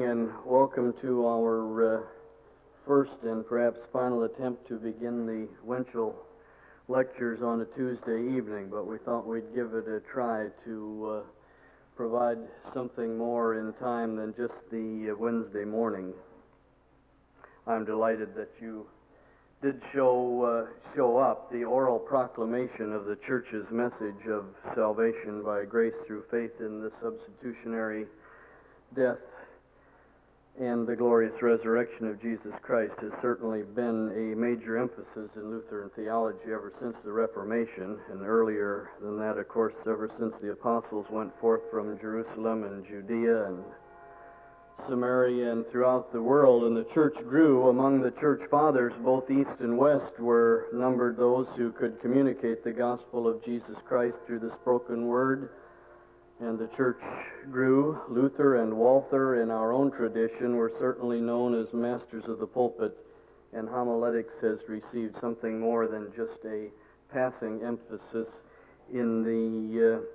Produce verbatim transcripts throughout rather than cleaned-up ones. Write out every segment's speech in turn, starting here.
and welcome to our uh, first and perhaps final attempt to begin the Winchell lectures on a Tuesday evening, but we thought we'd give it a try to uh, provide something more in time than just the uh, Wednesday morning. I'm delighted that you did show uh, show up. The oral proclamation of the Church's message of salvation by grace through faith in the substitutionary death and the glorious resurrection of Jesus Christ has certainly been a major emphasis in Lutheran theology ever since the Reformation, and earlier than that, of course, ever since the apostles went forth from Jerusalem and Judea and Samaria and throughout the world, and the church grew. Among the church fathers, both east and west, were numbered those who could communicate the gospel of Jesus Christ through the spoken word, and the church grew. Luther and Walther, in our own tradition, were certainly known as masters of the pulpit, and homiletics has received something more than just a passing emphasis in the uh,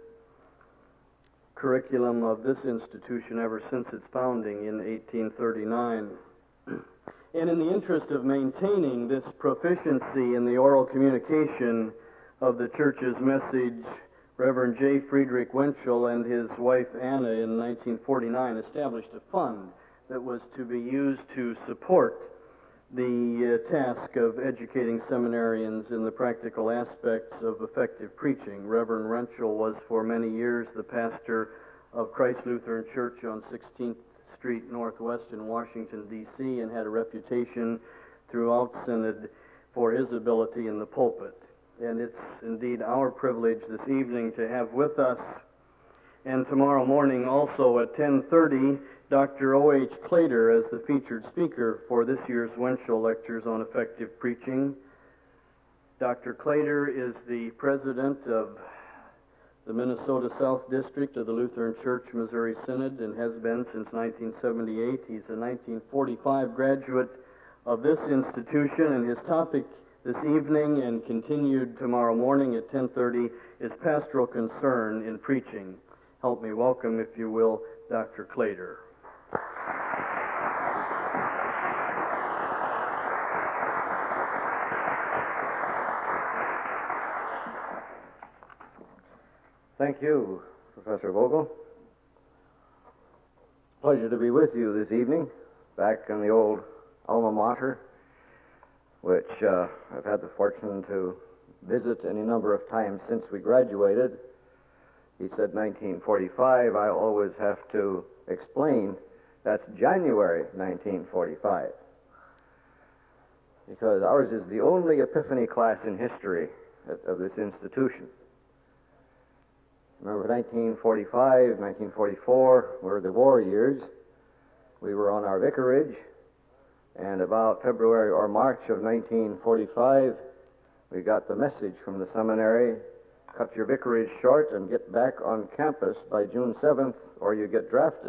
curriculum of this institution ever since its founding in eighteen thirty-nine. And in the interest of maintaining this proficiency in the oral communication of the church's message, Reverend J. Friedrich Winchell and his wife Anna in nineteen forty-nine established a fund that was to be used to support the uh, task of educating seminarians in the practical aspects of effective preaching. Reverend Winchell was for many years the pastor of Christ Lutheran Church on sixteenth Street Northwest in Washington, D C, and had a reputation throughout Synod for his ability in the pulpit. And it's indeed our privilege this evening to have with us, and tomorrow morning also at ten thirty, Doctor O H Claytor as the featured speaker for this year's Winchell Lectures on Effective Preaching. Doctor Claytor is the president of the Minnesota South District of the Lutheran Church Missouri Synod and has been since nineteen seventy-eight. He's a nineteen forty-five graduate of this institution, and his topic this evening and continued tomorrow morning at ten thirty is pastoral concern in preaching. Help me welcome, if you will, Doctor Claytor. Thank you, Professor Vogel. Pleasure to be with you this evening, back in the old alma mater, which uh, I've had the fortune to visit any number of times since we graduated. He said nineteen forty-five. I always have to explain that's January nineteen forty-five, because ours is the only Epiphany class in history of this institution. Remember, nineteen forty-five, nineteen forty-four were the war years. We were on our vicarage, and about February or March of nineteen forty-five, we got the message from the seminary: cut your vicarage short and get back on campus by June seventh, or you get drafted.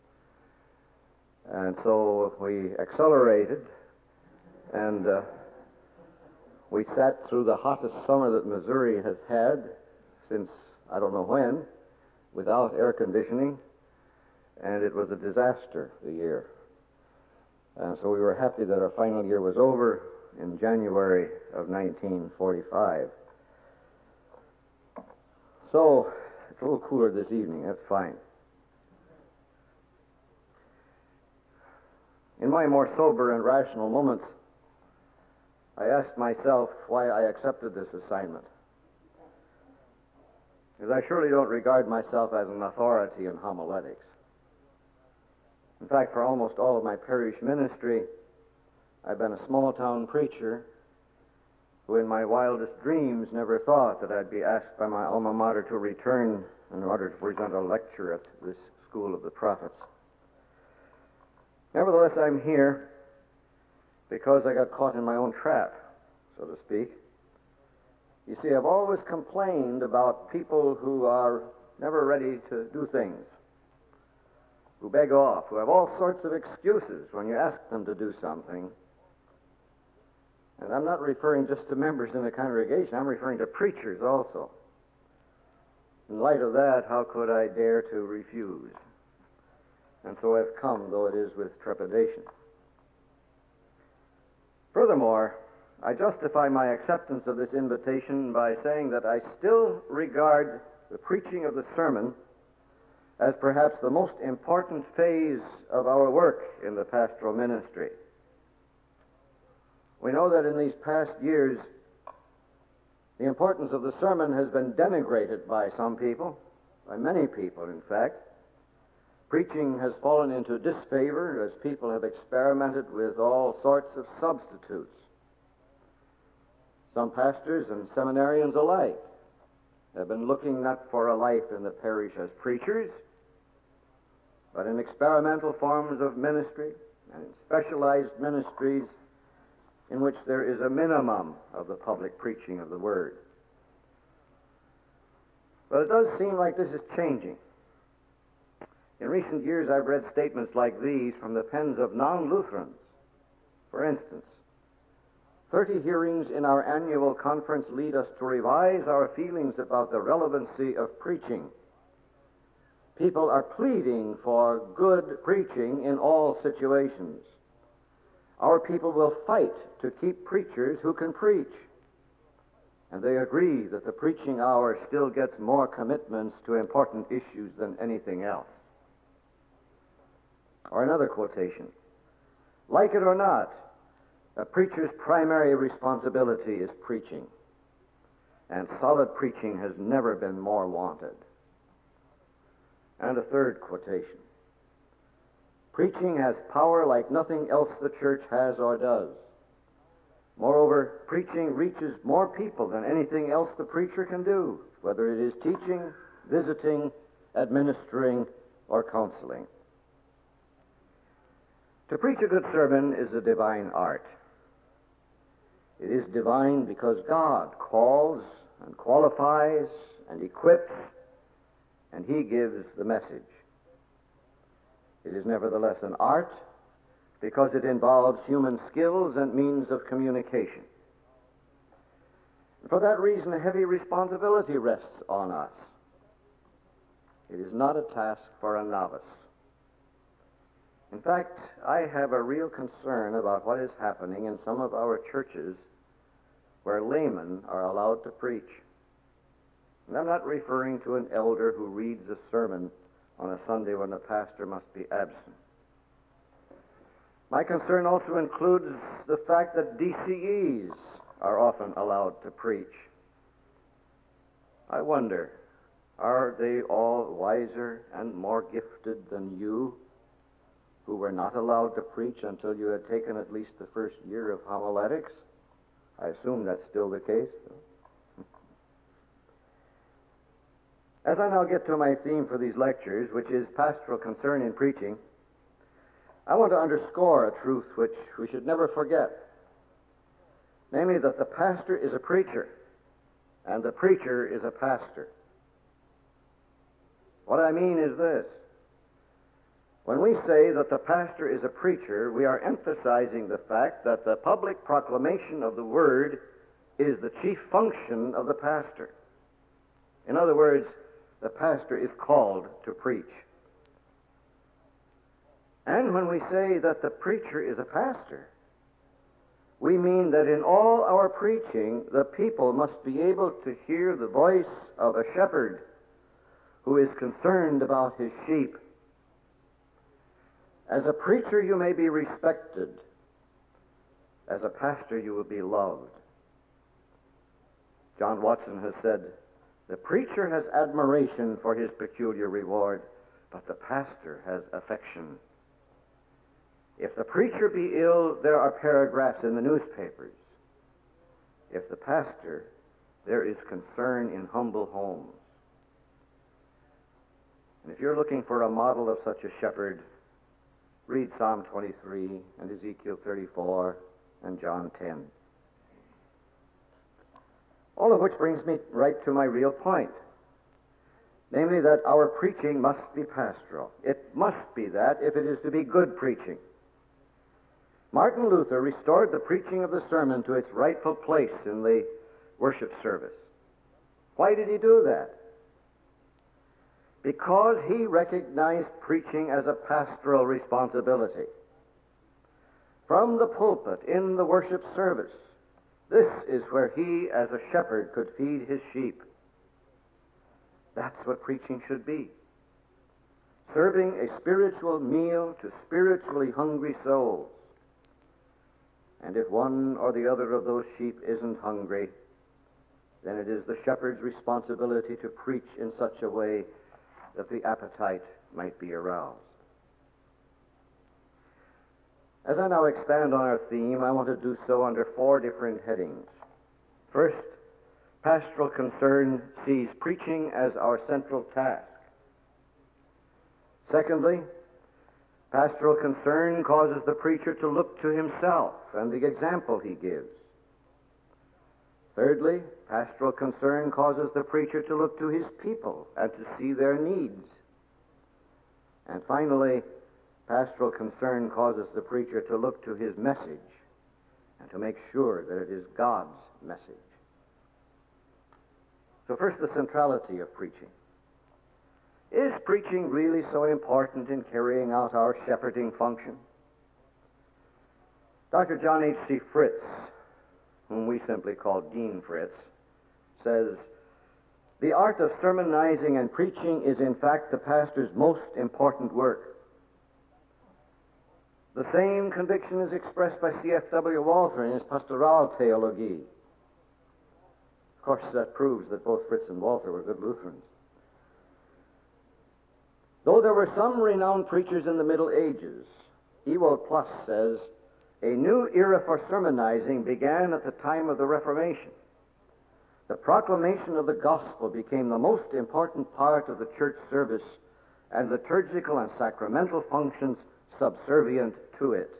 And so we accelerated, and uh, we sat through the hottest summer that Missouri has had since I don't know when, without air conditioning, and it was a disaster, the year. And so we were happy that our final year was over in January of nineteen forty-five. So it's a little cooler this evening, that's fine. In my more sober and rational moments, I asked myself why I accepted this assignment. Because I surely don't regard myself as an authority in homiletics. In fact, for almost all of my parish ministry, I've been a small-town preacher who in my wildest dreams never thought that I'd be asked by my alma mater to return in order to present a lecture at this School of the Prophets. Nevertheless, I'm here because I got caught in my own trap, so to speak. You see, I've always complained about people who are never ready to do things, who beg off, who have all sorts of excuses when you ask them to do something. And I'm not referring just to members in the congregation, I'm referring to preachers also. In light of that, how could I dare to refuse? and so have come, though it is with trepidation. Furthermore, I justify my acceptance of this invitation by saying that I still regard the preaching of the sermon as perhaps the most important phase of our work in the pastoral ministry. We know that in these past years, the importance of the sermon has been denigrated by some people, by many people, in fact. Preaching has fallen into disfavor as people have experimented with all sorts of substitutes. Some pastors and seminarians alike have been looking not for a life in the parish as preachers, but in experimental forms of ministry and in specialized ministries in which there is a minimum of the public preaching of the Word. But it does seem like this is changing. In recent years, I've read statements like these from the pens of non-Lutherans. For instance, thirty hearings in our annual conference lead us to revise our feelings about the relevancy of preaching. People are pleading for good preaching in all situations. Our people will fight to keep preachers who can preach. And they agree that the preaching hour still gets more commitments to important issues than anything else. Or another quotation, like it or not, a preacher's primary responsibility is preaching, and solid preaching has never been more wanted. And a third quotation, preaching has power like nothing else the church has or does. Moreover, preaching reaches more people than anything else the preacher can do, whether it is teaching, visiting, administering, or counseling. To preach a good sermon is a divine art. It is divine because God calls and qualifies and equips, and He gives the message. It is nevertheless an art because it involves human skills and means of communication. And for that reason, a heavy responsibility rests on us. It is not a task for a novice. In fact, I have a real concern about what is happening in some of our churches where laymen are allowed to preach. And I'm not referring to an elder who reads a sermon on a Sunday when the pastor must be absent. My concern also includes the fact that D C Es are often allowed to preach. I wonder, are they all wiser and more gifted than you, who were not allowed to preach until you had taken at least the first year of homiletics? I assume that's still the case. As I now get to my theme for these lectures, which is pastoral concern in preaching, I want to underscore a truth which we should never forget, namely that the pastor is a preacher, and the preacher is a pastor. What I mean is this. When we say that the pastor is a preacher, we are emphasizing the fact that the public proclamation of the Word is the chief function of the pastor. In other words, the pastor is called to preach. And when we say that the preacher is a pastor, we mean that in all our preaching, the people must be able to hear the voice of a shepherd who is concerned about his sheep. As a preacher, you may be respected. As a pastor, you will be loved. John Watson has said, the preacher has admiration for his peculiar reward, but the pastor has affection. If the preacher be ill, there are paragraphs in the newspapers. If the pastor, there is concern in humble homes. And if you're looking for a model of such a shepherd, read Psalm twenty-three and Ezekiel thirty-four and John ten. All of which brings me right to my real point, namely that our preaching must be pastoral. It must be that if it is to be good preaching. Martin Luther restored the preaching of the sermon to its rightful place in the worship service. Why did he do that? because he recognized preaching as a pastoral responsibility. From the pulpit, in the worship service, this is where he, as a shepherd, could feed his sheep. That's what preaching should be. Serving a spiritual meal to spiritually hungry souls. And if one or the other of those sheep isn't hungry, then it is the shepherd's responsibility to preach in such a way that the appetite might be aroused. As I now expand on our theme, I want to do so under four different headings. First, pastoral concern sees preaching as our central task. Secondly, pastoral concern causes the preacher to look to himself and the example he gives. Thirdly, pastoral concern causes the preacher to look to his people and to see their needs. And finally, pastoral concern causes the preacher to look to his message and to make sure that it is God's message. So first, the centrality of preaching. Is preaching really so important in carrying out our shepherding function? Doctor John H C Fritz, whom we simply call Dean Fritz, says, "The art of sermonizing and preaching is in fact the pastor's most important work." The same conviction is expressed by C F W Walther in his Pastoral Theologie. Of course, that proves that both Fritz and Walther were good Lutherans. Though there were some renowned preachers in the Middle Ages, Ewald Plus says, a new era for sermonizing began at the time of the Reformation. The proclamation of the gospel became the most important part of the church service, and liturgical and sacramental functions subservient to it.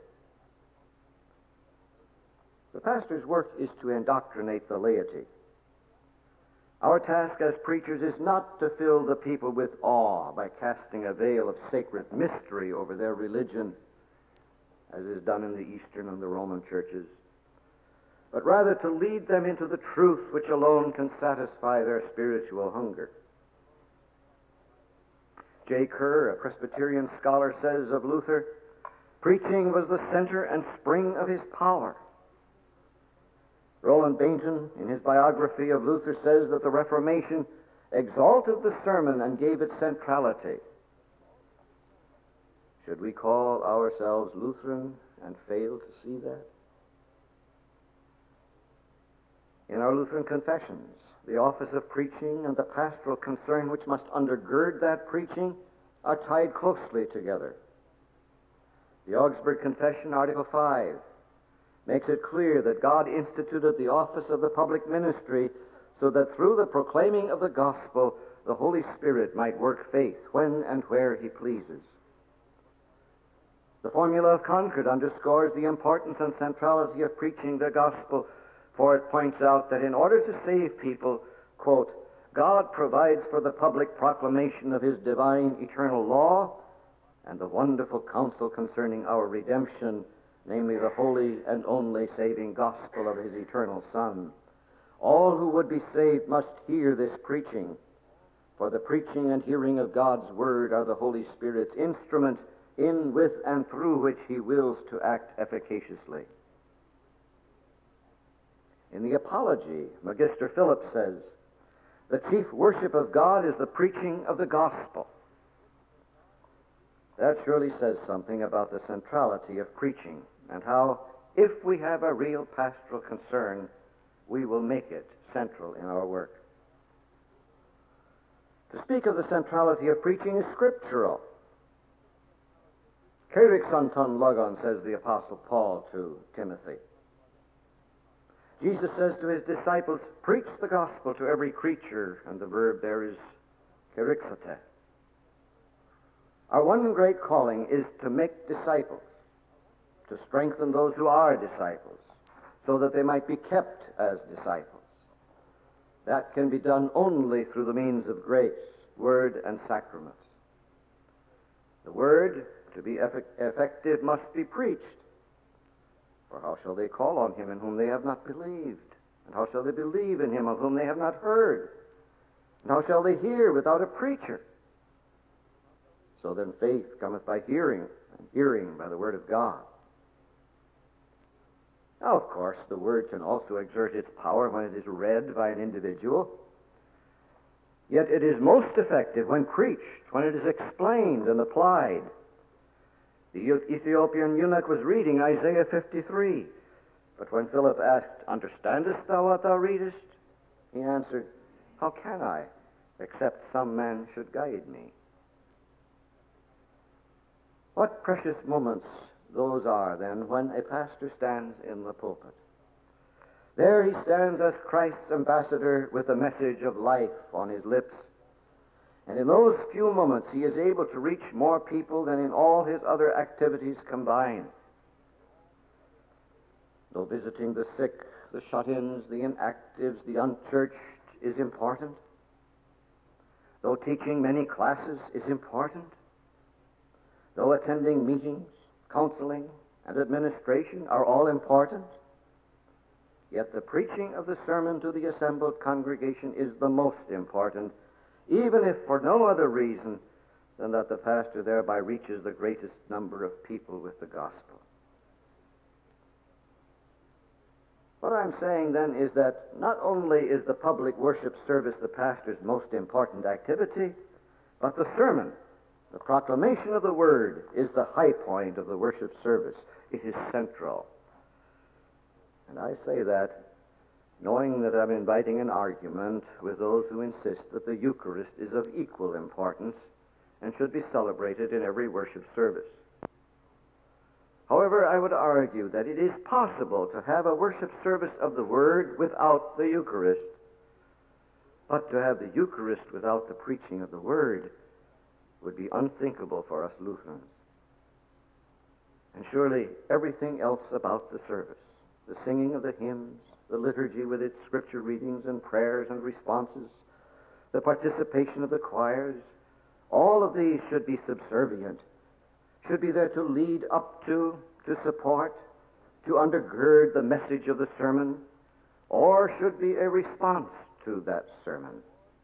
The pastor's work is to indoctrinate the laity. Our task as preachers is not to fill the people with awe by casting a veil of sacred mystery over their religion, as is done in the Eastern and the Roman churches, but rather to lead them into the truth which alone can satisfy their spiritual hunger. J. Kerr, a Presbyterian scholar, says of Luther, preaching was the center and spring of his power. Roland Bainton, in his biography of Luther, says that the Reformation exalted the sermon and gave it centrality. Should we call ourselves Lutheran and fail to see that? In our Lutheran confessions, the office of preaching and the pastoral concern which must undergird that preaching are tied closely together. The Augsburg Confession, Article five, makes it clear that God instituted the office of the public ministry so that through the proclaiming of the gospel, the Holy Spirit might work faith when and where he pleases. The Formula of Concord underscores the importance and centrality of preaching the gospel, for it points out that in order to save people, quote, God provides for the public proclamation of his divine eternal law and the wonderful counsel concerning our redemption, namely the holy and only saving gospel of his eternal Son. All who would be saved must hear this preaching, for the preaching and hearing of God's word are the Holy Spirit's instrument in, with, and through which he wills to act efficaciously. In the Apology, Magister Phillips says, the chief worship of God is the preaching of the gospel. That surely says something about the centrality of preaching and how, if we have a real pastoral concern, we will make it central in our work. To speak of the centrality of preaching is scriptural. Céireachh son ton logon, says the Apostle Paul to Timothy. Jesus says to his disciples, preach the gospel to every creature, and the verb there is kerixote. Our one great calling is to make disciples, to strengthen those who are disciples, so that they might be kept as disciples. That can be done only through the means of grace, word, and sacraments. The word, to be effect- effective, must be preached. For how shall they call on him in whom they have not believed? And how shall they believe in him of whom they have not heard? And how shall they hear without a preacher? So then faith cometh by hearing, and hearing by the word of God. Now, of course, the word can also exert its power when it is read by an individual. Yet it is most effective when preached, when it is explained and applied. The Ethiopian eunuch was reading Isaiah fifty-three, but when Philip asked, "Understandest thou what thou readest?" he answered, "How can I, except some man should guide me?" What precious moments those are, then, when a pastor stands in the pulpit. There he stands as Christ's ambassador with the message of life on his lips. And in those few moments he is able to reach more people than in all his other activities combined. Though visiting the sick, the shut-ins, the inactives, the unchurched is important, though teaching many classes is important, though attending meetings, counseling, and administration are all important, yet the preaching of the sermon to the assembled congregation is the most important, even if for no other reason than that the pastor thereby reaches the greatest number of people with the gospel. What I'm saying then is that not only is the public worship service the pastor's most important activity, but the sermon, the proclamation of the word, is the high point of the worship service. It is central. And I say that knowing that I'm inviting an argument with those who insist that the Eucharist is of equal importance and should be celebrated in every worship service. However, I would argue that it is possible to have a worship service of the Word without the Eucharist, but to have the Eucharist without the preaching of the Word would be unthinkable for us Lutherans. And surely everything else about the service, the singing of the hymns, the liturgy with its scripture readings and prayers and responses, the participation of the choirs, all of these should be subservient, should be there to lead up to, to support, to undergird the message of the sermon, or should be a response to that sermon.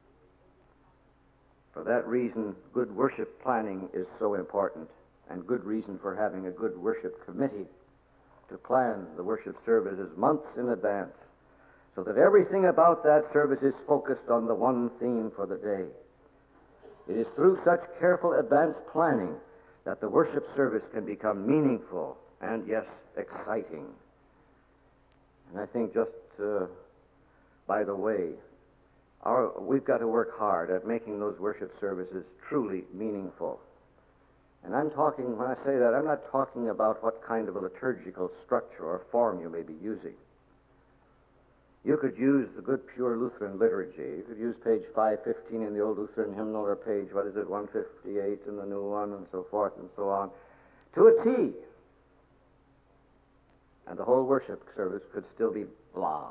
For that reason, good worship planning is so important, and good reason for having a good worship committee to plan the worship services months in advance, so that everything about that service is focused on the one theme for the day. It is through such careful advanced planning that the worship service can become meaningful and, yes, exciting. And I think just uh, by the way, our, we've got to work hard at making those worship services truly meaningful. And I'm talking, when I say that, I'm not talking about what kind of a liturgical structure or form you may be using. You could use the good pure Lutheran liturgy. You could use page five fifteen in the old Lutheran hymnal, or page, what is it, one fifty-eight in the new one, and so forth and so on, to a T. And the whole worship service could still be blah.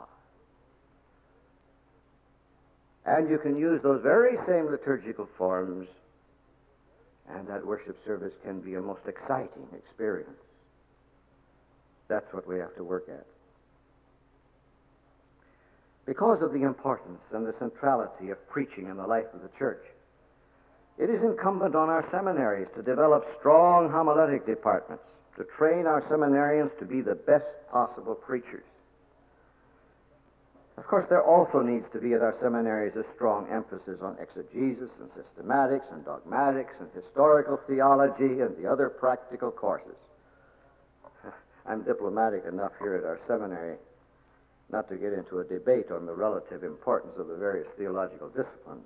And you can use those very same liturgical forms, and that worship service can be a most exciting experience. That's what we have to work at. Because of the importance and the centrality of preaching in the life of the church, it is incumbent on our seminaries to develop strong homiletic departments, to train our seminarians to be the best possible preachers. Of course, there also needs to be at our seminaries a strong emphasis on exegesis and systematics and dogmatics and historical theology and the other practical courses. I'm diplomatic enough here at our seminary not to get into a debate on the relative importance of the various theological disciplines.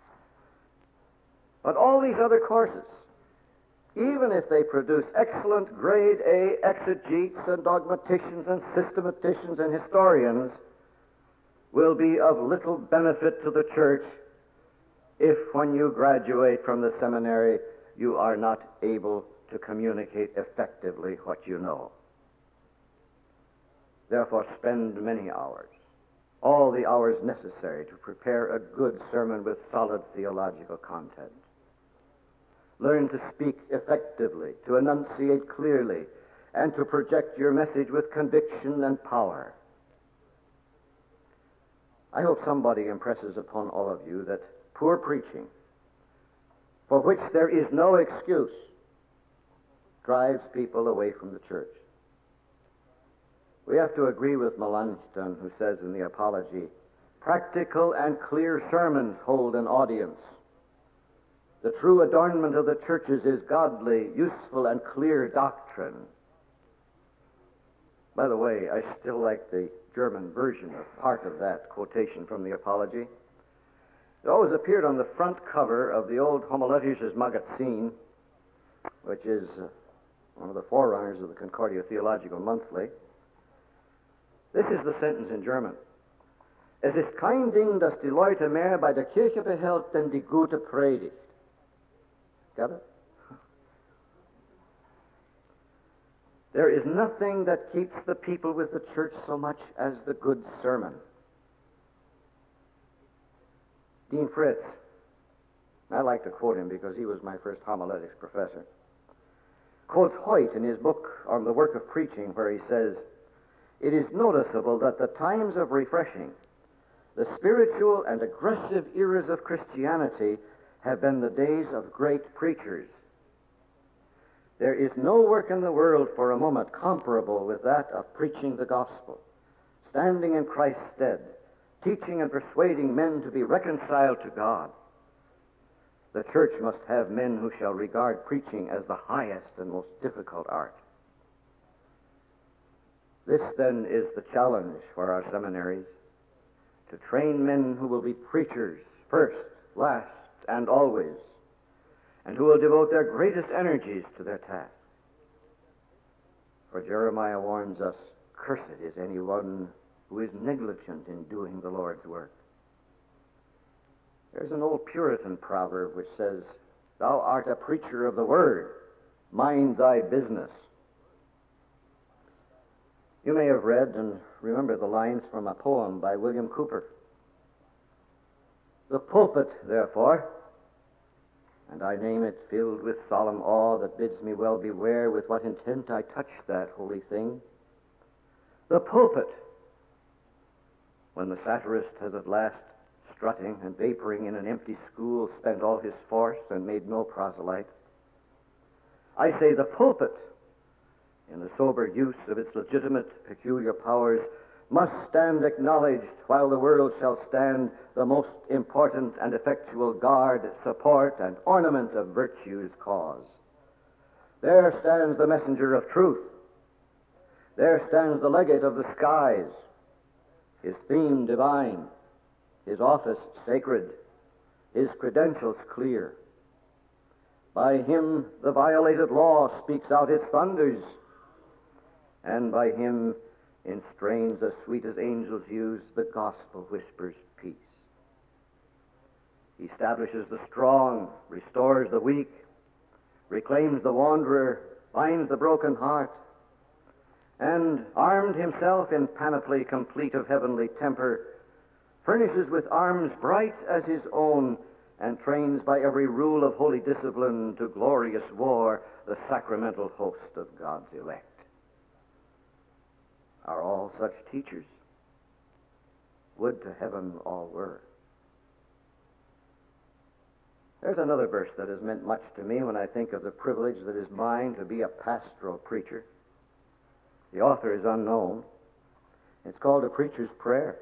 But all these other courses, even if they produce excellent grade A exegetes and dogmaticians and systematicians and historians, will be of little benefit to the church if, when you graduate from the seminary, you are not able to communicate effectively what you know. Therefore, spend many hours, all the hours necessary to prepare a good sermon with solid theological content. Learn to speak effectively, to enunciate clearly, and to project your message with conviction and power. I hope somebody impresses upon all of you that poor preaching, for which there is no excuse, drives people away from the church. We have to agree with Melanchthon, who says in the Apology, practical and clear sermons hold an audience. The true adornment of the churches is godly, useful, and clear doctrine. By the way, I still like the German version of part of that quotation from the Apology. It always appeared on the front cover of the old Homiletisches Magazin, which is uh, one of the forerunners of the Concordia Theological Monthly. This is the sentence in German. Es ist kein Ding, dass die Leute mehr bei der Kirche behält, denn die gute Predigt. Got it? There is nothing that keeps the people with the church so much as the good sermon. Dean Fritz, I like to quote him because he was my first homiletics professor, quotes Hoyt in his book on the work of preaching, where he says, "It is noticeable that the times of refreshing, the spiritual and aggressive eras of Christianity, have been the days of great preachers. There is no work in the world for a moment comparable with that of preaching the gospel, standing in Christ's stead, teaching and persuading men to be reconciled to God. The church must have men who shall regard preaching as the highest and most difficult art." This, then, is the challenge for our seminaries, to train men who will be preachers first, last, and always, and who will devote their greatest energies to their task. For Jeremiah warns us, "Cursed is anyone who is negligent in doing the Lord's work." There's an old Puritan proverb which says, "Thou art a preacher of the word, mind thy business." You may have read and remember the lines from a poem by William Cowper. "The pulpit, therefore," and I name it filled with solemn awe that bids me well beware with what intent I touch that holy thing. The pulpit, when the satirist has at last, strutting and vaporing in an empty school, spent all his force and made no proselyte. I say the pulpit, in the sober use of its legitimate peculiar powers, must stand acknowledged while the world shall stand the most important and effectual guard, support, and ornament of virtue's cause. There stands the messenger of truth. There stands the legate of the skies, his theme divine, his office sacred, his credentials clear. By him the violated law speaks out its thunders, and by him, in strains as sweet as angels use, the gospel whispers peace. He establishes the strong, restores the weak, reclaims the wanderer, binds the broken heart, and, armed himself in panoply complete of heavenly temper, furnishes with arms bright as his own, and trains by every rule of holy discipline to glorious war the sacramental host of God's elect. Are all such teachers? Would to heaven all were. There's another verse that has meant much to me when I think of the privilege that is mine to be a pastoral preacher. The author is unknown. It's called A Preacher's Prayer.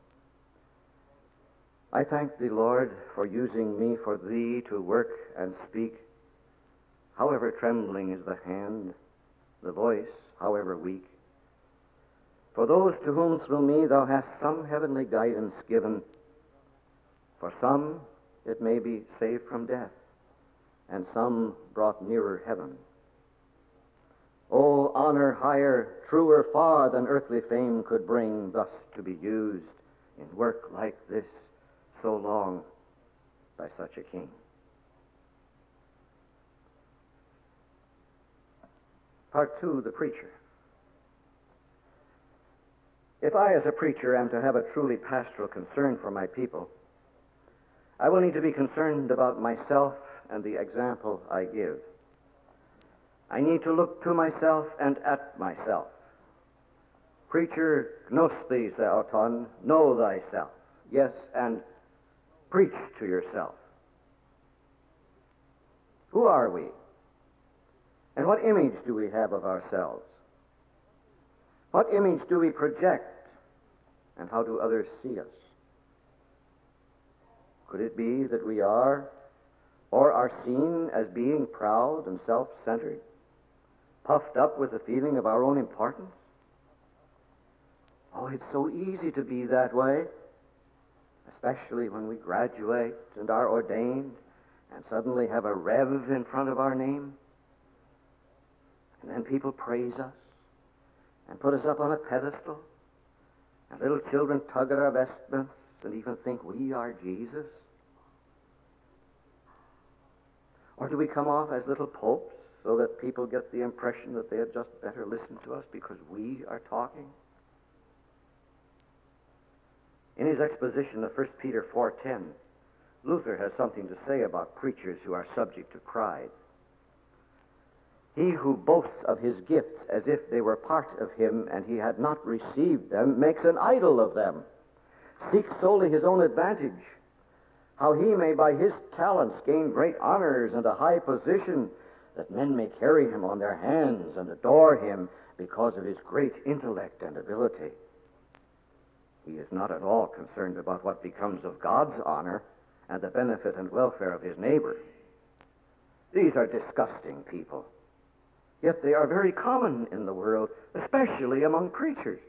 I thank thee, Lord, for using me for thee to work and speak, however trembling is the hand, the voice, however weak. For those to whom through me thou hast some heavenly guidance given, for some it may be saved from death, and some brought nearer heaven. O honor higher, truer far than earthly fame could bring, thus to be used in work like this so long by such a king. Part two, the preacher. If I, as a preacher, am to have a truly pastoral concern for my people, I will need to be concerned about myself and the example I give. I need to look to myself and at myself. Preacher, gnos thee auton, know thyself. Yes, and preach to yourself. Who are we? And what image do we have of ourselves? What image do we project? And how do others see us? Could it be that we are or are seen as being proud and self-centered, puffed up with the feeling of our own importance? Oh, it's so easy to be that way, especially when we graduate and are ordained and suddenly have a rev in front of our name. And then people praise us and put us up on a pedestal, and little children tug at our vestments and even think we are Jesus. Or do we come off as little popes so that people get the impression that they had just better listen to us because we are talking? In his exposition of First Peter four ten, Luther has something to say about preachers who are subject to pride. He who boasts of his gifts as if they were part of him and he had not received them makes an idol of them, seeks solely his own advantage, how he may by his talents gain great honors and a high position, that men may carry him on their hands and adore him because of his great intellect and ability. He is not at all concerned about what becomes of God's honor and the benefit and welfare of his neighbor. These are disgusting people. Yet they are very common in the world, especially among preachers.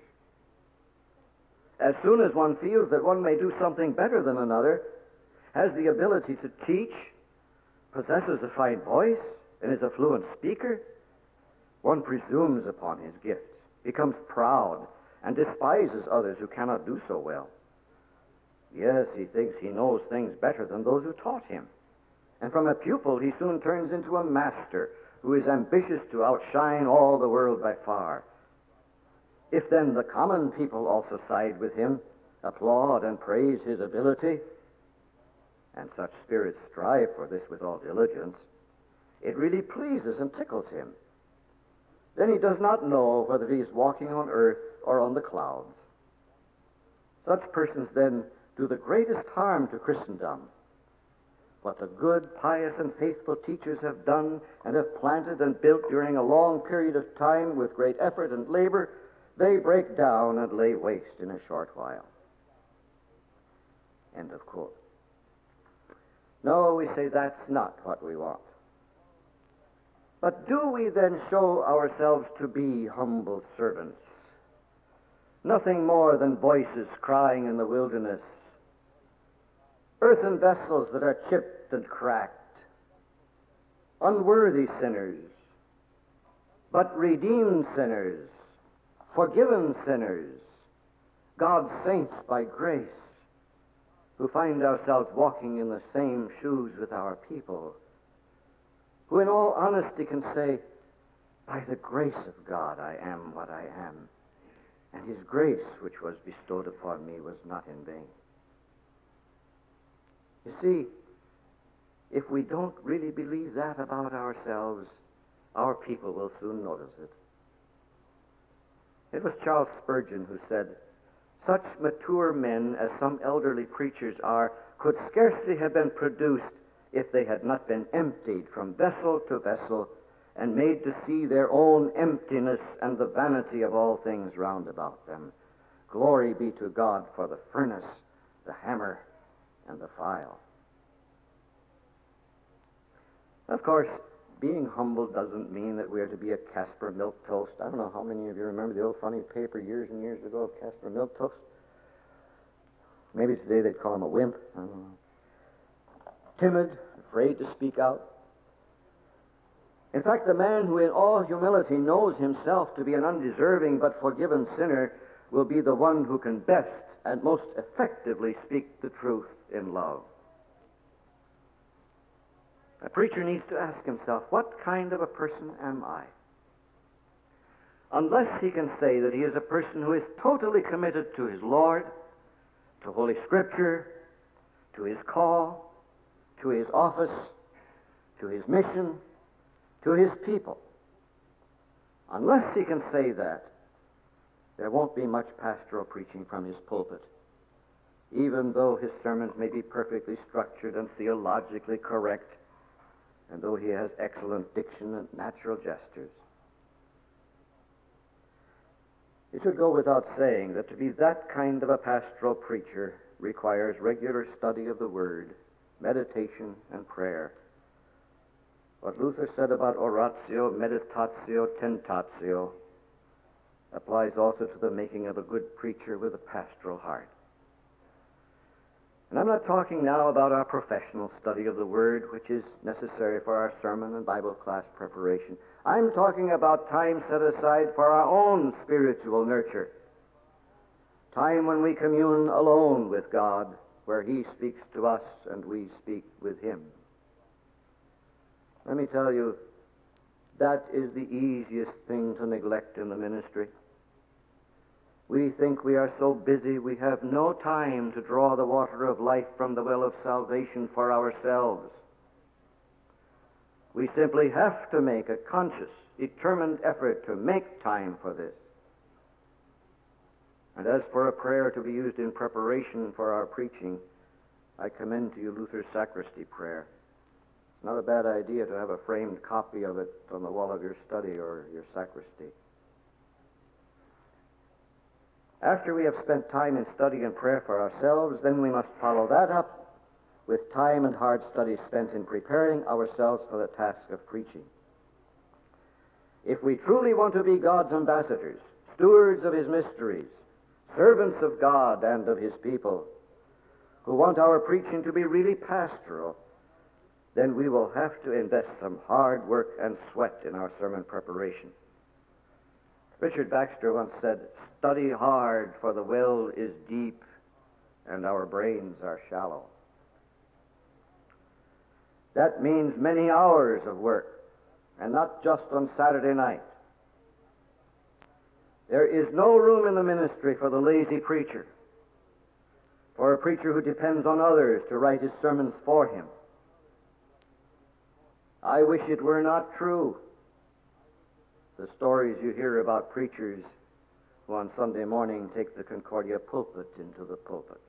As soon as one feels that one may do something better than another, has the ability to teach, possesses a fine voice, and is a fluent speaker, one presumes upon his gifts, becomes proud, and despises others who cannot do so well. Yes, he thinks he knows things better than those who taught him. And from a pupil he soon turns into a master who is ambitious to outshine all the world by far. If then the common people also side with him, applaud and praise his ability, and such spirits strive for this with all diligence, it really pleases and tickles him. Then he does not know whether he is walking on earth or on the clouds. Such persons then do the greatest harm to Christendom. What the good, pious, and faithful teachers have done and have planted and built during a long period of time with great effort and labor, they break down and lay waste in a short while. End of quote. No, we say that's not what we want. But do we then show ourselves to be humble servants? Nothing more than voices crying in the wilderness, earthen vessels that are chipped and cracked, unworthy sinners, but redeemed sinners, forgiven sinners, God's saints by grace, who find ourselves walking in the same shoes with our people, who in all honesty can say, by the grace of God I am what I am, and his grace which was bestowed upon me was not in vain. You see, if we don't really believe that about ourselves, our people will soon notice it. It was Charles Spurgeon who said, such mature men as some elderly preachers are could scarcely have been produced if they had not been emptied from vessel to vessel and made to see their own emptiness and the vanity of all things round about them. Glory be to God for the furnace, the hammer, and the file. Of course, being humble doesn't mean that we are to be a Casper milk toast. I don't know how many of you remember the old funny paper years and years ago, Casper milk toast. Maybe today they'd call him a wimp. I don't know. Timid, afraid to speak out. In fact, the man who in all humility knows himself to be an undeserving but forgiven sinner will be the one who can best and most effectively speak the truth in love. A preacher needs to ask himself, what kind of a person am I? Unless he can say that he is a person who is totally committed to his Lord, to Holy Scripture, to his call, to his office, to his mission, to his people. Unless he can say that, there won't be much pastoral preaching from his pulpit, even though his sermons may be perfectly structured and theologically correct, and though he has excellent diction and natural gestures. It should go without saying that to be that kind of a pastoral preacher requires regular study of the Word, meditation, and prayer. What Luther said about oratio, meditatio, tentatio applies also to the making of a good preacher with a pastoral heart. And I'm not talking now about our professional study of the Word, which is necessary for our sermon and Bible class preparation. I'm talking about time set aside for our own spiritual nurture. Time when we commune alone with God, where He speaks to us and we speak with Him. Let me tell you, that is the easiest thing to neglect in the ministry. We think we are so busy we have no time to draw the water of life from the well of salvation for ourselves. We simply have to make a conscious, determined effort to make time for this. And as for a prayer to be used in preparation for our preaching, I commend to you Luther's sacristy prayer. It's not a bad idea to have a framed copy of it on the wall of your study or your sacristy. After we have spent time in study and prayer for ourselves, then we must follow that up with time and hard study spent in preparing ourselves for the task of preaching. If we truly want to be God's ambassadors, stewards of His mysteries, servants of God and of His people, who want our preaching to be really pastoral, then we will have to invest some hard work and sweat in our sermon preparation. Richard Baxter once said, "Study hard, for the well is deep, and our brains are shallow." That means many hours of work, and not just on Saturday night. There is no room in the ministry for the lazy preacher, for a preacher who depends on others to write his sermons for him. I wish it were not true, the stories you hear about preachers who on Sunday morning take the Concordia pulpit into the pulpit.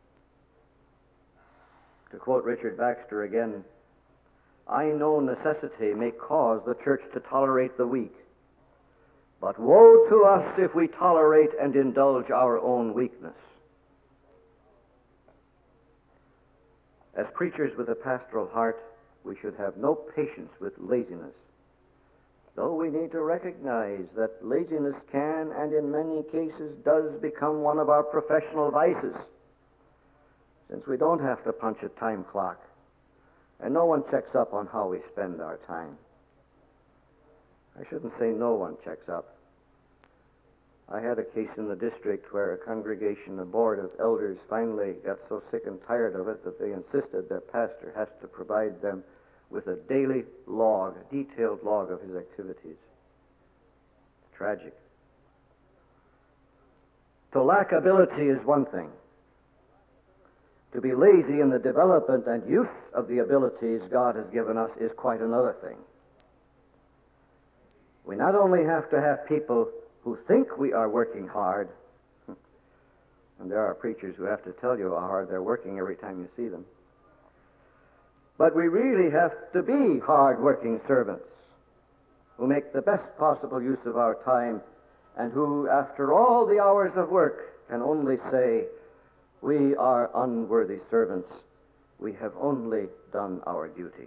To quote Richard Baxter again, "I know necessity may cause the church to tolerate the weak, but woe to us if we tolerate and indulge our own weakness." As preachers with a pastoral heart, we should have no patience with laziness, though we need to recognize that laziness can, and in many cases does, become one of our professional vices, since we don't have to punch a time clock, and no one checks up on how we spend our time. I shouldn't say no one checks up. I had a case in the district where a congregation, a board of elders, finally got so sick and tired of it that they insisted their pastor has to provide them with a daily log, a detailed log of his activities. Tragic. To lack ability is one thing. To be lazy in the development and use of the abilities God has given us is quite another thing. We not only have to have people who think we are working hard, and there are preachers who have to tell you how hard they're working every time you see them, but we really have to be hard-working servants who make the best possible use of our time and who, after all the hours of work, can only say, "We are unworthy servants. We have only done our duty."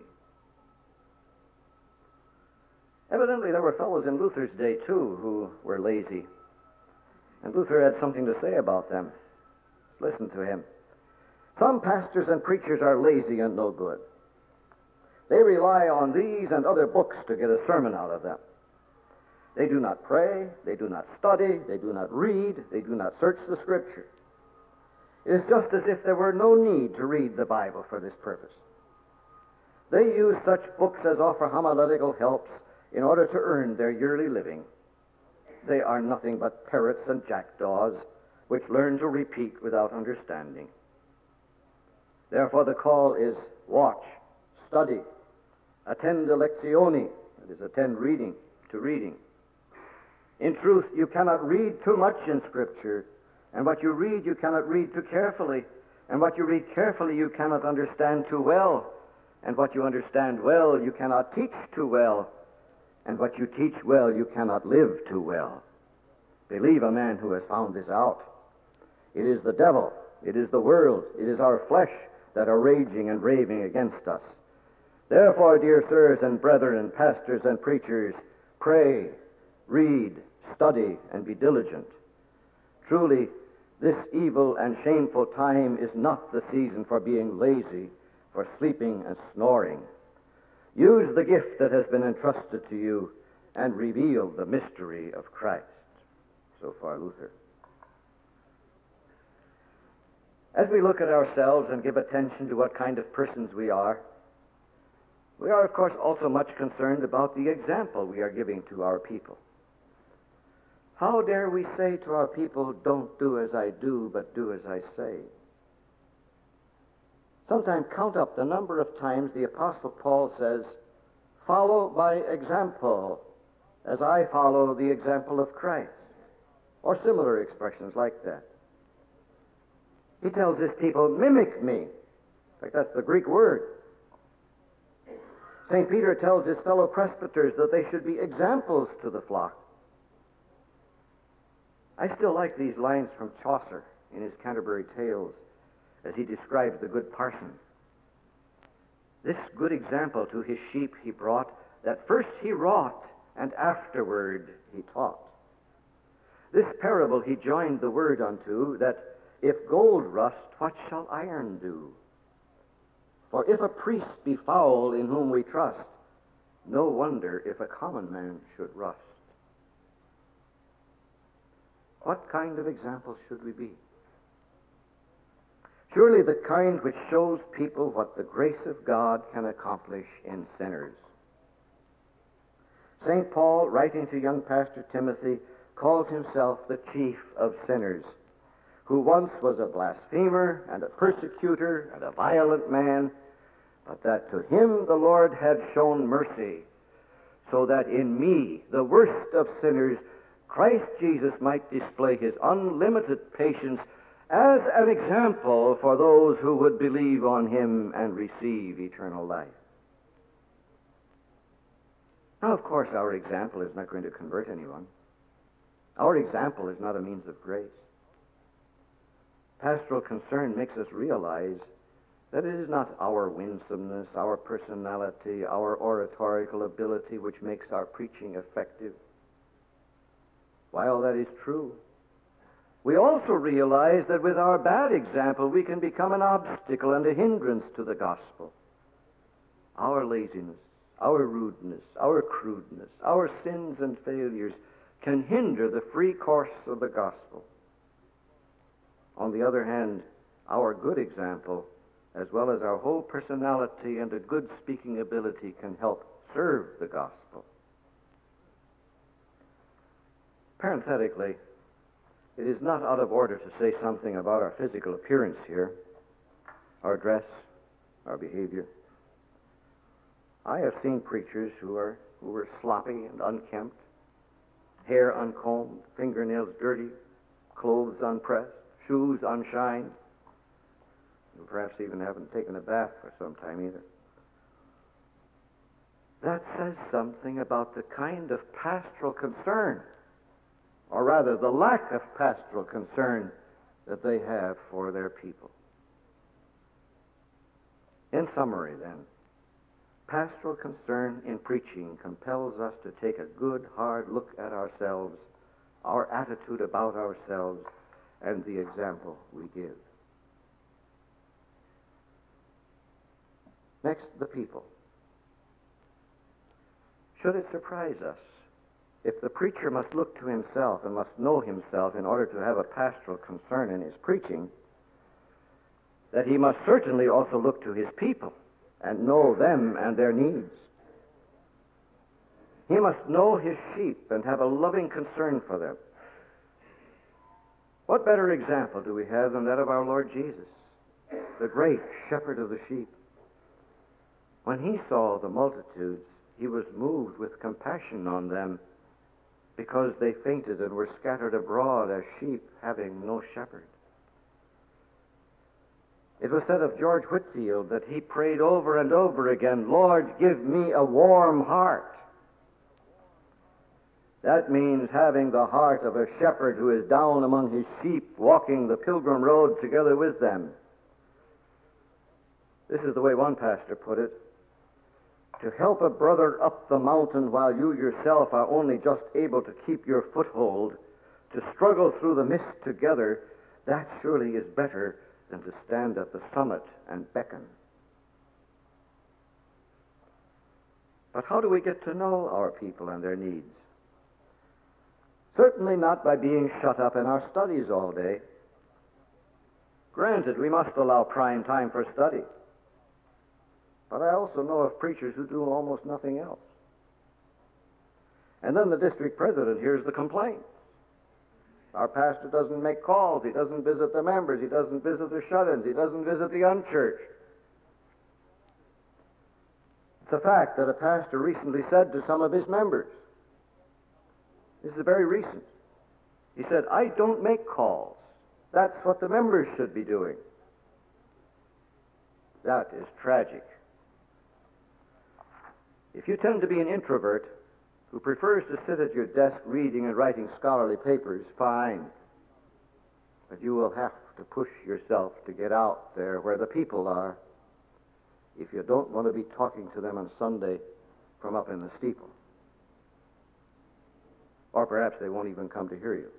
Evidently, there were fellows in Luther's day, too, who were lazy. And Luther had something to say about them. Listen to him. "Some pastors and preachers are lazy and no good. They rely on these and other books to get a sermon out of them. They do not pray, they do not study, they do not read, they do not search the Scripture. It is just as if there were no need to read the Bible for this purpose. They use such books as offer homiletical helps in order to earn their yearly living. They are nothing but parrots and jackdaws, which learn to repeat without understanding. Therefore the call is watch, study, attend the lectioni, that is, attend reading, to reading. In truth, you cannot read too much in Scripture, and what you read you cannot read too carefully, and what you read carefully you cannot understand too well, and what you understand well you cannot teach too well, and what you teach well you cannot live too well. Believe a man who has found this out. It is the devil, it is the world, it is our flesh that are raging and raving against us. Therefore, dear sirs and brethren and pastors and preachers, pray, read, study, and be diligent. Truly, this evil and shameful time is not the season for being lazy, for sleeping and snoring. Use the gift that has been entrusted to you and reveal the mystery of Christ. So far, Luther. As we look at ourselves and give attention to what kind of persons we are, we are, of course, also much concerned about the example we are giving to our people. How dare we say to our people, don't do as I do, but do as I say? Sometimes count up the number of times the Apostle Paul says, follow my example, as I follow the example of Christ, or similar expressions like that. He tells his people, mimic me. In fact, that's the Greek word. Saint Peter tells his fellow presbyters that they should be examples to the flock. I still like these lines from Chaucer in his Canterbury Tales as he describes the good parson. This good example to his sheep he brought, that first he wrought, and afterward he taught. This parable he joined the word unto, that if gold rust, what shall iron do? For if a priest be foul in whom we trust, no wonder if a common man should rust. What kind of example should we be? Surely the kind which shows people what the grace of God can accomplish in sinners. Saint Paul, writing to young Pastor Timothy, calls himself the chief of sinners, who once was a blasphemer and a persecutor and a violent man, but that to him the Lord had shown mercy, so that in me, the worst of sinners, Christ Jesus might display his unlimited patience as an example for those who would believe on him and receive eternal life. Now, of course, our example is not going to convert anyone. Our example is not a means of grace. Pastoral concern makes us realize that it is not our winsomeness, our personality, our oratorical ability which makes our preaching effective. While that is true, we also realize that with our bad example we can become an obstacle and a hindrance to the gospel. Our laziness, our rudeness, our crudeness, our sins and failures can hinder the free course of the gospel. On the other hand, our good example, as well as our whole personality and a good speaking ability, can help serve the gospel. Parenthetically, it is not out of order to say something about our physical appearance here, our dress, our behavior. I have seen preachers who are who were sloppy and unkempt, hair uncombed, fingernails dirty, clothes unpressed, shoes unshined, and perhaps even haven't taken a bath for some time either. That says something about the kind of pastoral concern, or rather the lack of pastoral concern, that they have for their people. In summary, then, pastoral concern in preaching compels us to take a good, hard look at ourselves, our attitude about ourselves, and the example we give. Next, the people. Should it surprise us if the preacher must look to himself and must know himself in order to have a pastoral concern in his preaching, that he must certainly also look to his people and know them and their needs. He must know his sheep and have a loving concern for them. What better example do we have than that of our Lord Jesus, the great shepherd of the sheep? When he saw the multitudes, he was moved with compassion on them, because they fainted and were scattered abroad as sheep having no shepherd. It was said of George Whitefield that he prayed over and over again, Lord, give me a warm heart. That means having the heart of a shepherd who is down among his sheep, walking the pilgrim road together with them. This is the way one pastor put it. To help a brother up the mountain while you yourself are only just able to keep your foothold, to struggle through the mist together, that surely is better than to stand at the summit and beckon. But how do we get to know our people and their needs? Certainly not by being shut up in our studies all day. Granted, we must allow prime time for study. But I also know of preachers who do almost nothing else. And then the district president hears the complaints. Our pastor doesn't make calls. He doesn't visit the members. He doesn't visit the shut-ins. He doesn't visit the unchurched. It's a fact that a pastor recently said to some of his members, this is very recent, he said, I don't make calls. That's what the members should be doing. That is tragic. If you tend to be an introvert who prefers to sit at your desk reading and writing scholarly papers, fine. But you will have to push yourself to get out there where the people are if you don't want to be talking to them on Sunday from up in the steeple. Or perhaps they won't even come to hear you.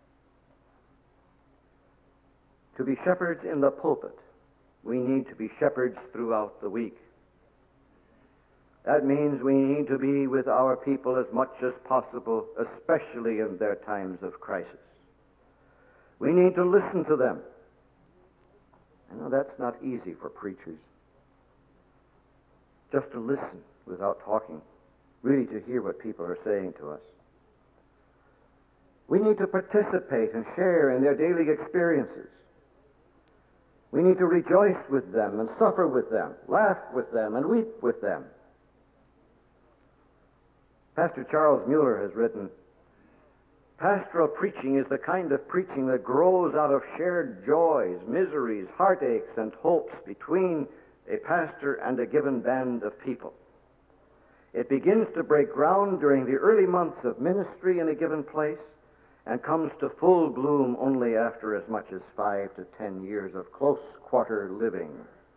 To be shepherds in the pulpit, we need to be shepherds throughout the week. That means we need to be with our people as much as possible, especially in their times of crisis. We need to listen to them. I know that's not easy for preachers. Just to listen without talking, really to hear what people are saying to us. We need to participate and share in their daily experiences. We need to rejoice with them and suffer with them, laugh with them and weep with them. Pastor Charles Mueller has written, pastoral preaching is the kind of preaching that grows out of shared joys, miseries, heartaches, and hopes between a pastor and a given band of people. It begins to break ground during the early months of ministry in a given place and comes to full bloom only after as much as five to ten years of close quarter living.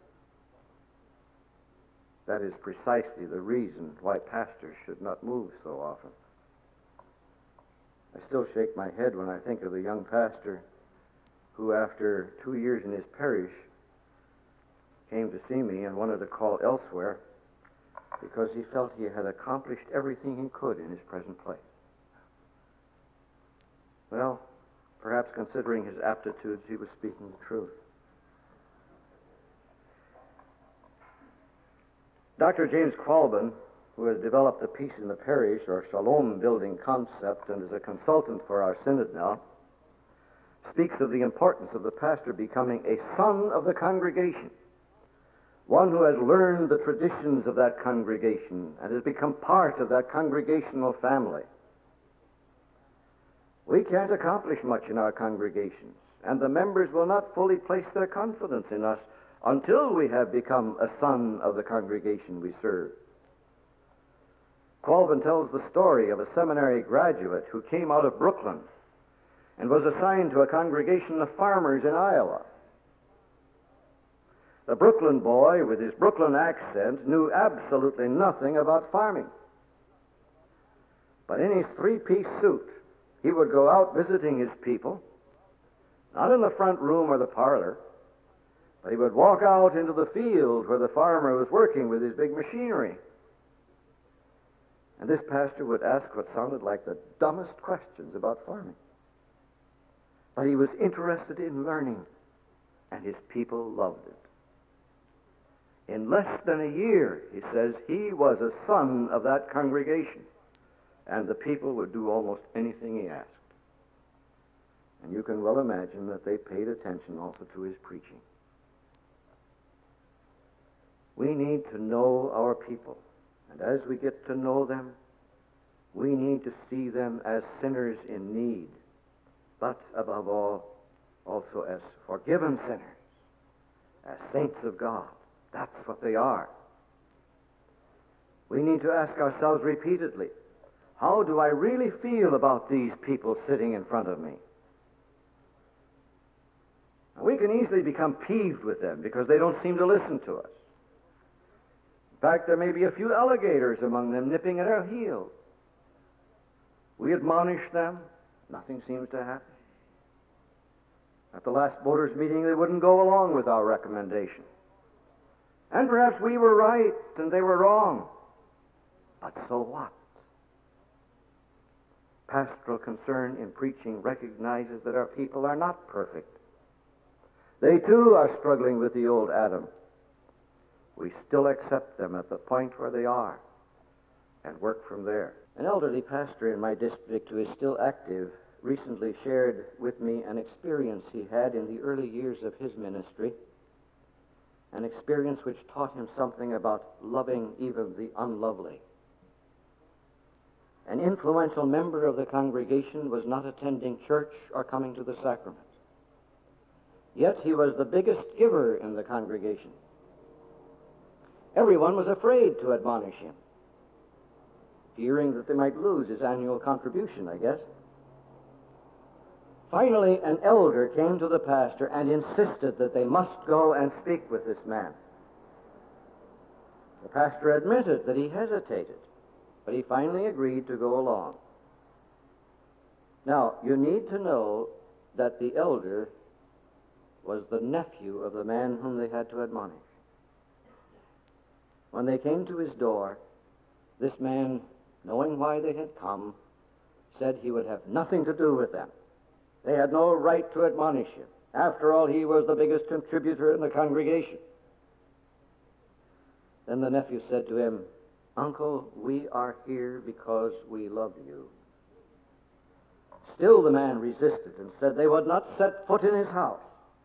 That is precisely the reason why pastors should not move so often. I still shake my head when I think of the young pastor who, after two years in his parish, came to see me and wanted to call elsewhere because he felt he had accomplished everything he could in his present place. Well, perhaps considering his aptitudes, he was speaking the truth. Doctor James Qualbin, who has developed the Peace in the Parish, or Shalom building concept, and is a consultant for our synod now, speaks of the importance of the pastor becoming a son of the congregation, one who has learned the traditions of that congregation and has become part of that congregational family. We can't accomplish much in our congregations, and the members will not fully place their confidence in us until we have become a son of the congregation we serve. Qualbin tells the story of a seminary graduate who came out of Brooklyn and was assigned to a congregation of farmers in Iowa. The Brooklyn boy, with his Brooklyn accent, knew absolutely nothing about farming. But in his three-piece suit, he would go out visiting his people, not in the front room or the parlor, but he would walk out into the field where the farmer was working with his big machinery. And this pastor would ask what sounded like the dumbest questions about farming. But he was interested in learning, and his people loved it. In less than a year, he says, he was a son of that congregation, and the people would do almost anything he asked. And you can well imagine that they paid attention also to his preaching. We need to know our people, and as we get to know them, we need to see them as sinners in need, but above all, also as forgiven sinners, as saints of God. That's what they are. We need to ask ourselves repeatedly, how do I really feel about these people sitting in front of me? Now, we can easily become peeved with them because they don't seem to listen to us. In fact, there may be a few alligators among them nipping at our heels. We admonish them, nothing seems to happen. At the last voters' meeting, they wouldn't go along with our recommendation. And perhaps we were right and they were wrong. But so what? Pastoral concern in preaching recognizes that our people are not perfect. They too are struggling with the old Adam. We still accept them at the point where they are and work from there. An elderly pastor in my district who is still active recently shared with me an experience he had in the early years of his ministry, an experience which taught him something about loving even the unlovely. An influential member of the congregation was not attending church or coming to the sacrament. Yet he was the biggest giver in the congregation. Everyone was afraid to admonish him, fearing that they might lose his annual contribution, I guess. Finally, an elder came to the pastor and insisted that they must go and speak with this man. The pastor admitted that he hesitated, but he finally agreed to go along. Now, you need to know that the elder was the nephew of the man whom they had to admonish. When they came to his door, this man, knowing why they had come, said he would have nothing to do with them. They had no right to admonish him. After all, he was the biggest contributor in the congregation. Then the nephew said to him, "Uncle, we are here because we love you." Still the man resisted and said they would not set foot in his house.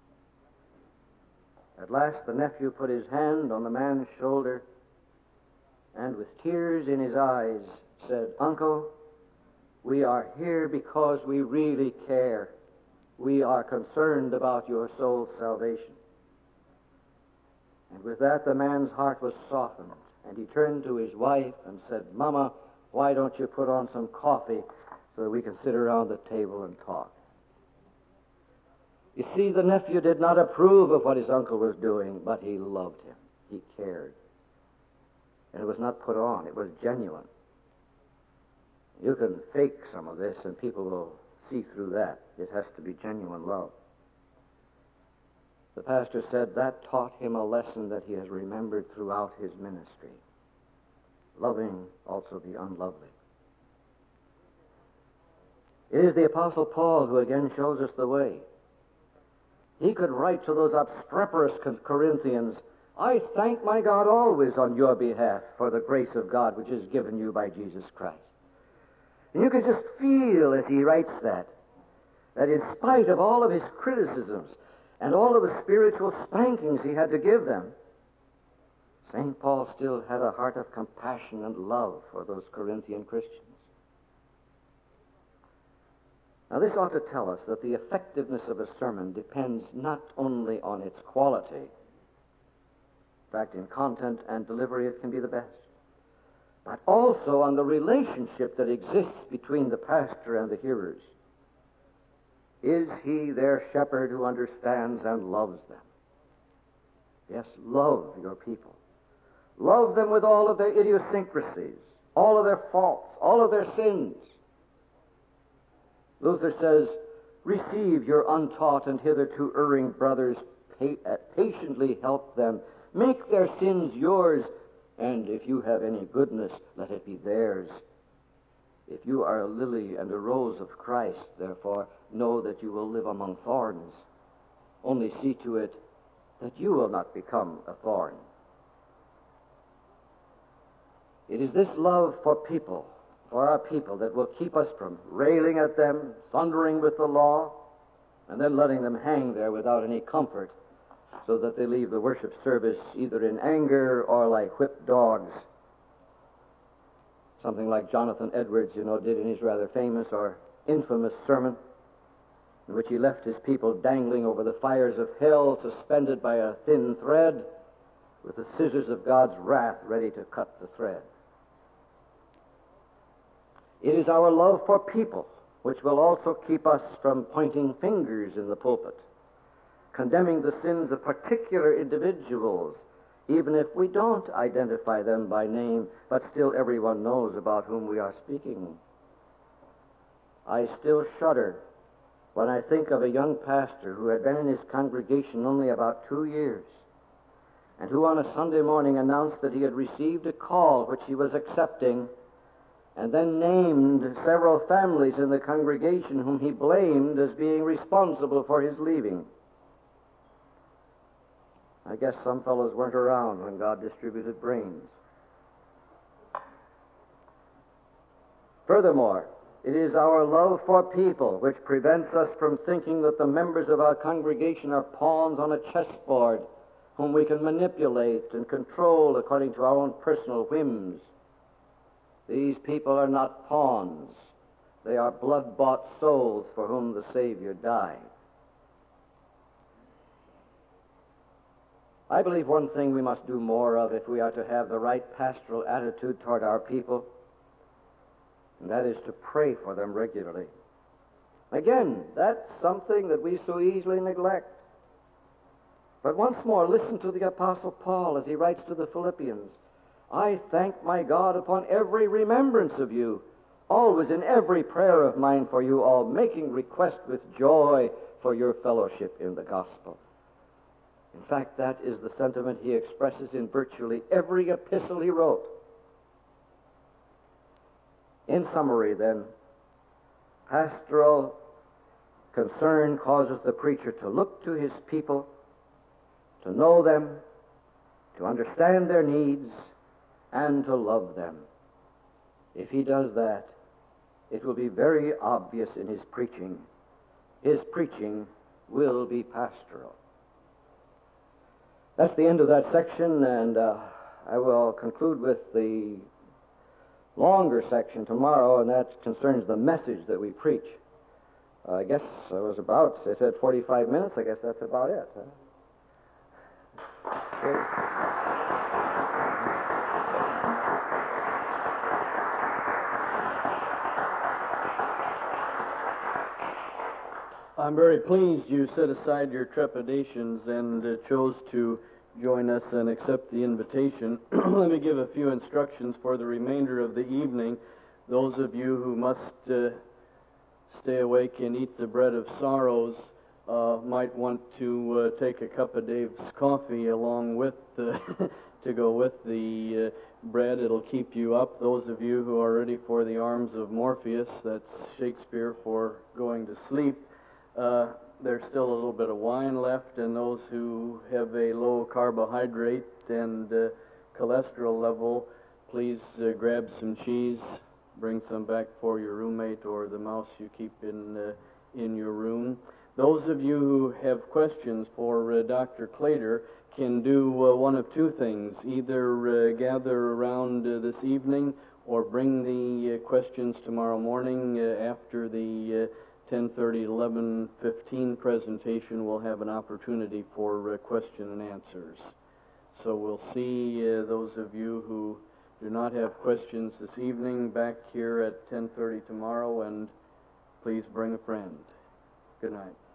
At last the nephew put his hand on the man's shoulder and with tears in his eyes said, "Uncle, we are here because we really care. We are concerned about your soul's salvation." And with that, the man's heart was softened, and he turned to his wife and said, "Mama, why don't you put on some coffee so that we can sit around the table and talk?" You see, the nephew did not approve of what his uncle was doing, but he loved him. He cared. And it was not put on. It was genuine. You can fake some of this, and people will see through that. It has to be genuine love. The pastor said that taught him a lesson that he has remembered throughout his ministry. Loving also the unlovely. It is the Apostle Paul who again shows us the way. He could write to those obstreperous Corinthians, "I thank my God always on your behalf for the grace of God which is given you by Jesus Christ." And you can just feel as he writes that, that in spite of all of his criticisms and all of the spiritual spankings he had to give them, Saint Paul still had a heart of compassion and love for those Corinthian Christians. Now, this ought to tell us that the effectiveness of a sermon depends not only on its quality. In fact, in content and delivery, it can be the best, but also on the relationship that exists between the pastor and the hearers. Is he their shepherd who understands and loves them? Yes, love your people. Love them with all of their idiosyncrasies, all of their faults, all of their sins. Luther says, "Receive your untaught and hitherto erring brothers, patiently help them, make their sins yours, and if you have any goodness, let it be theirs. If you are a lily and a rose of Christ, therefore, know that you will live among thorns. Only see to it that you will not become a thorn." It is this love for people, for our people, that will keep us from railing at them, thundering with the law, and then letting them hang there without any comfort, so that they leave the worship service either in anger or like whipped dogs. Something like Jonathan Edwards, you know, did in his rather famous or infamous sermon. in which he left his people dangling over the fires of hell, suspended by a thin thread, with the scissors of God's wrath ready to cut the thread. It is our love for people which will also keep us from pointing fingers in the pulpit, condemning the sins of particular individuals, even if we don't identify them by name, but still everyone knows about whom we are speaking. I still shudder when I think of a young pastor who had been in his congregation only about two years, and who on a Sunday morning announced that he had received a call which he was accepting, and then named several families in the congregation whom he blamed as being responsible for his leaving. I guess some fellows weren't around when God distributed brains. Furthermore, it is our love for people which prevents us from thinking that the members of our congregation are pawns on a chessboard whom we can manipulate and control according to our own personal whims. These people are not pawns. They are blood-bought souls for whom the Savior died. I believe one thing we must do more of if we are to have the right pastoral attitude toward our people, and that is to pray for them regularly. Again, that's something that we so easily neglect. But once more, listen to the Apostle Paul as he writes to the Philippians. I thank my God upon every remembrance of you, always in every prayer of mine for you all, making request with joy for your fellowship in the gospel. In fact, that is the sentiment he expresses in virtually every epistle he wrote. In summary, then, pastoral concern causes the preacher to look to his people, to know them, to understand their needs, and to love them. If he does that, it will be very obvious in his preaching. His preaching will be pastoral. That's the end of that section, and uh, I will conclude with the longer section tomorrow, and that concerns the message that we preach. Uh, I guess I was about, they said forty-five minutes, I guess that's about it. Huh? Okay. I'm very pleased you set aside your trepidations and uh, chose to join us and accept the invitation. Let me give a few instructions for the remainder of the evening. Those of you who must uh, stay awake and eat the bread of sorrows uh, might want to uh, take a cup of Dave's coffee along with uh, to go with the uh, bread. It'll keep you up. Those of you who are ready for the arms of Morpheus, that's Shakespeare for going to sleep, Uh, there's still a little bit of wine left, and those who have a low carbohydrate and uh, cholesterol level, please uh, grab some cheese, bring some back for your roommate or the mouse you keep in uh, in your room. Those of you who have questions for uh, Doctor Claytor can do uh, one of two things: either uh, gather around uh, this evening, or bring the uh, questions tomorrow morning uh, after the uh, ten thirty, eleven fifteen presentation. We'll have an opportunity for uh, question and answers. So we'll see uh, those of you who do not have questions this evening back here at ten thirty tomorrow, and please bring a friend. Good night.